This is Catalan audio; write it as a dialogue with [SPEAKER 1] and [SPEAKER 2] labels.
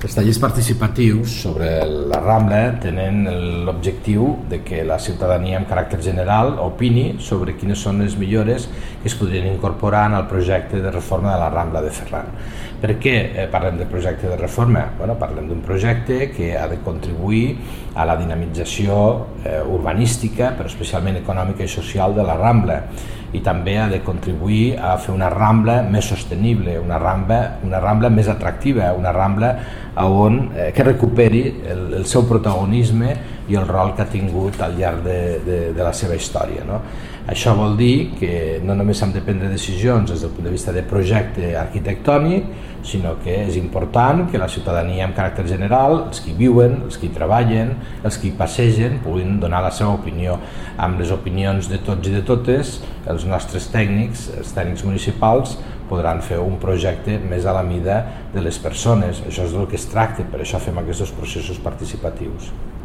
[SPEAKER 1] Els tallers participatius sobre la Rambla tenen l'objectiu de que la ciutadania amb caràcter general opini sobre quines són les millores que es podrien incorporar en el projecte de reforma de la Rambla de Ferran. Per què parlem de projecte de reforma? Parlem d'un projecte que ha de contribuir a la dinamització urbanística, però especialment econòmica i social de la Rambla, i també ha de contribuir a fer una Rambla més sostenible, una Rambla més atractiva, una Rambla que recuperi el seu protagonisme i el rol que ha tingut al llarg de la seva història. Això vol dir que no només s'han de prendre decisions des del punt de vista de projecte arquitectònic, sinó que és important que la ciutadania amb caràcter general, els que hi viuen, els que hi treballen, els que hi passegen, puguin donar la seva opinió. Amb les opinions de tots i de totes, els nostres tècnics, els tècnics municipals, podran fer un projecte més a la mida de les persones. Això és del que es tracta, per això fem aquests processos participatius.